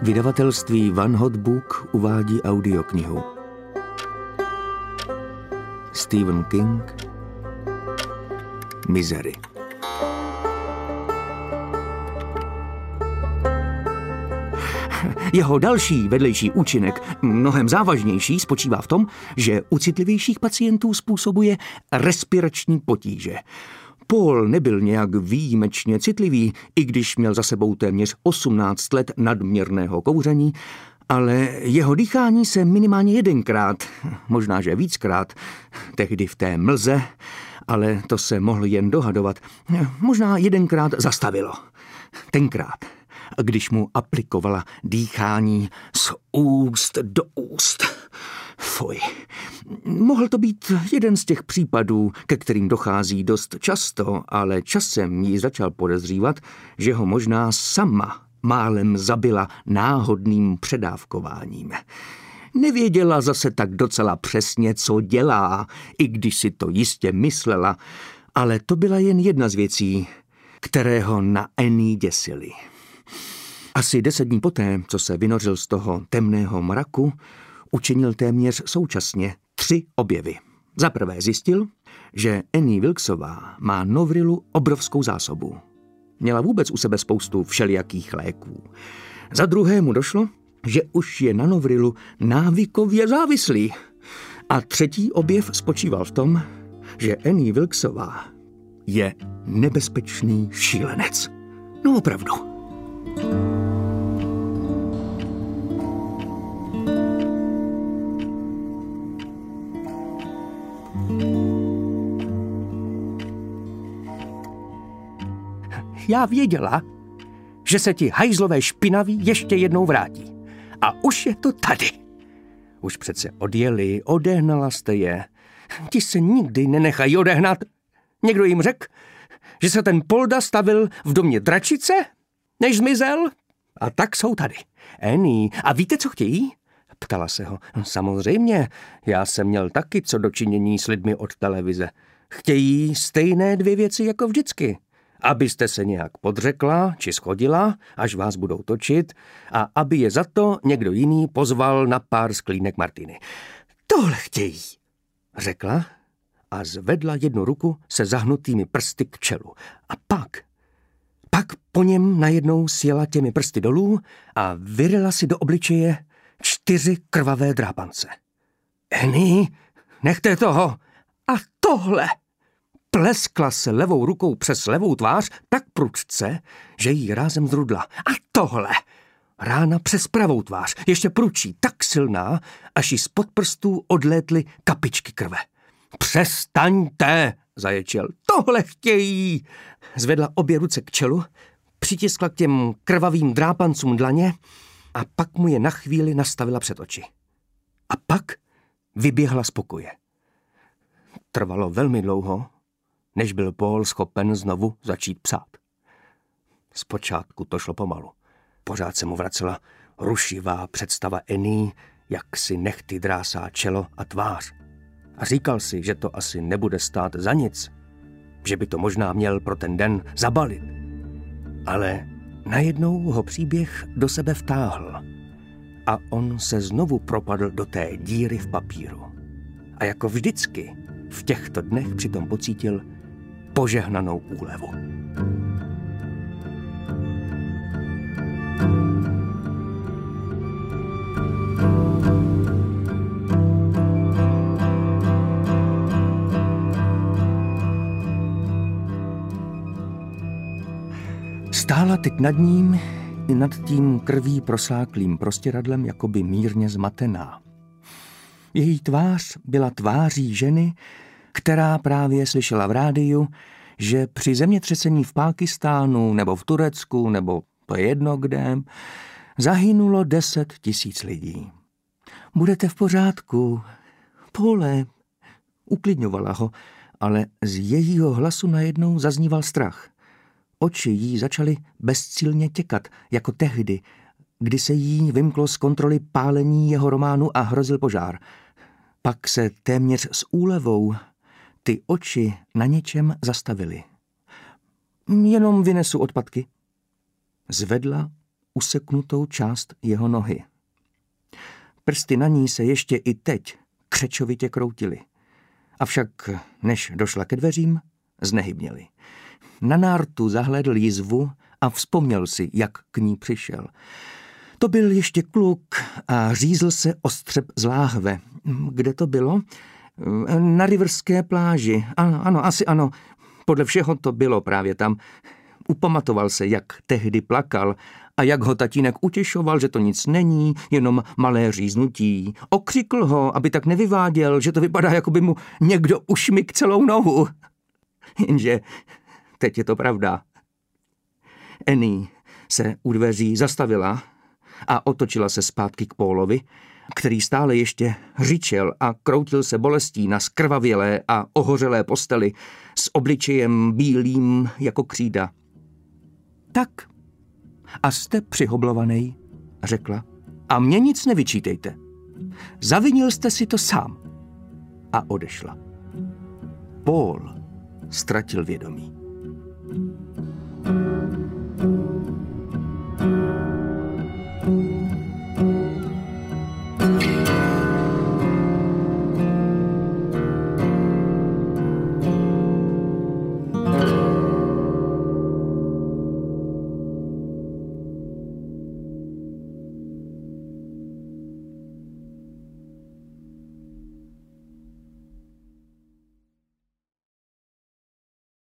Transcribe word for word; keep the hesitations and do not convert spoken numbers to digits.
Vydavatelství One Hot Book uvádí audioknihu. Stephen King, Misery. Jeho další vedlejší účinek, mnohem závažnější, spočívá v tom, že u citlivějších pacientů způsobuje respirační potíže. Paul nebyl nějak výjimečně citlivý, i když měl za sebou téměř osmnáct let nadměrného kouření, ale jeho dýchání se minimálně jedenkrát, možná že víckrát, tehdy v té mlze, ale to se mohl jen dohadovat, možná jedenkrát zastavilo. Tenkrát, když mu aplikovala dýchání z úst do úst. Fuj. Mohl to být jeden z těch případů, ke kterým dochází dost často, ale časem jí začal podezřívat, že ho možná sama málem zabila náhodným předávkováním. Nevěděla zase tak docela přesně, co dělá, i když si to jistě myslela, ale to byla jen jedna z věcí, které ho na Annie děsily. Asi deset dní poté, co se vynořil z toho temného mraku, učinil téměř současně tři objevy. Za prvé zjistil, že Annie Wilkesová má Novrilu obrovskou zásobu. Měla vůbec u sebe spoustu všelijakých léků. Za druhé mu došlo, že už je na Novrilu návykově závislý. A třetí objev spočíval v tom, že Annie Wilkesová je nebezpečný šílenec. No opravdu. Já věděla, že se ti hajzlové špinaví ještě jednou vrátí. A už je to tady. Už přece odjeli, odehnala jste je. Ti se nikdy nenechají odehnat. Někdo jim řekl, že se ten Polda stavil v domě dračice, než zmizel? A tak jsou tady. Annie, a víte, co chtějí? Ptala se ho. Samozřejmě, já jsem měl taky co dočinění s lidmi od televize. Chtějí stejné dvě věci jako vždycky. Abyste se nějak podřekla či schodila, až vás budou točit, a aby je za to někdo jiný pozval na pár sklínek martiny. Tohle chtějí, řekla a zvedla jednu ruku se zahnutými prsty k čelu. A pak, pak po něm najednou sjela těmi prsty dolů a vyrila si do obličeje čtyři krvavé drápance. Annie, nechte toho. A tohle... Pleskla se levou rukou přes levou tvář tak prudce, že jí rázem zrudla. A tohle! Rána přes pravou tvář, ještě prudčí, tak silná, až jí spod prstů odlétly kapičky krve. Přestaňte, zaječel. Tohle chtějí! Zvedla obě ruce k čelu, přitiskla k těm krvavým drápancům dlaně a pak mu je na chvíli nastavila před oči. A pak vyběhla z pokoje. Trvalo velmi dlouho, než byl Paul schopen znovu začít psát. Zpočátku to šlo pomalu. Pořád se mu vracela rušivá představa Annie, jak si nehty drásá čelo a tvář. A říkal si, že to asi nebude stát za nic, že by to možná měl pro ten den zabalit. Ale najednou ho příběh do sebe vtáhl a on se znovu propadl do té díry v papíru. A jako vždycky v těchto dnech přitom pocítil požehnanou úlevu. Stála teď nad ním i nad tím krví prosáklým prostěradlem jakoby mírně zmatená. Její tvář byla tváří ženy, která právě slyšela v rádiu, že při zemětřesení v Pákistánu nebo v Turecku nebo to je jedno kde, zahynulo deset tisíc lidí. Budete v pořádku, Pole, uklidňovala ho, ale z jejího hlasu najednou zazníval strach. Oči jí začaly bezcílně těkat, jako tehdy, kdy se jí vymklo z kontroly pálení jeho románu a hrozil požár. Pak se téměř s úlevou ty oči na něčem zastavily. Jenom vynesu odpadky. Zvedla useknutou část jeho nohy. Prsty na ní se ještě i teď křečovitě kroutily. Avšak, než došla ke dveřím, znehybněly. Na nártu zahlédl jizvu a vzpomněl si, jak k ní přišel. To byl ještě kluk a řízl se o střep z láhve. Kde to bylo? Na Riverské pláži. Ano, ano, asi ano. Podle všeho to bylo právě tam. Upamatoval se, jak tehdy plakal a jak ho tatínek utěšoval, že to nic není, jenom malé říznutí. Okřikl ho, aby tak nevyváděl, že to vypadá, jako by mu někdo ušmyk celou nohu. Jenže teď je to pravda. Annie se u dveří zastavila a otočila se zpátky k Paulovi, který stále ještě řičel a kroutil se bolestí na skrvavělé a ohořelé posteli s obličejem bílým jako křída. Tak, a jste přihoblovanej, řekla, a mě nic nevyčítejte. Zavinil jste si to sám. A odešla. Paul ztratil vědomí. Thank you.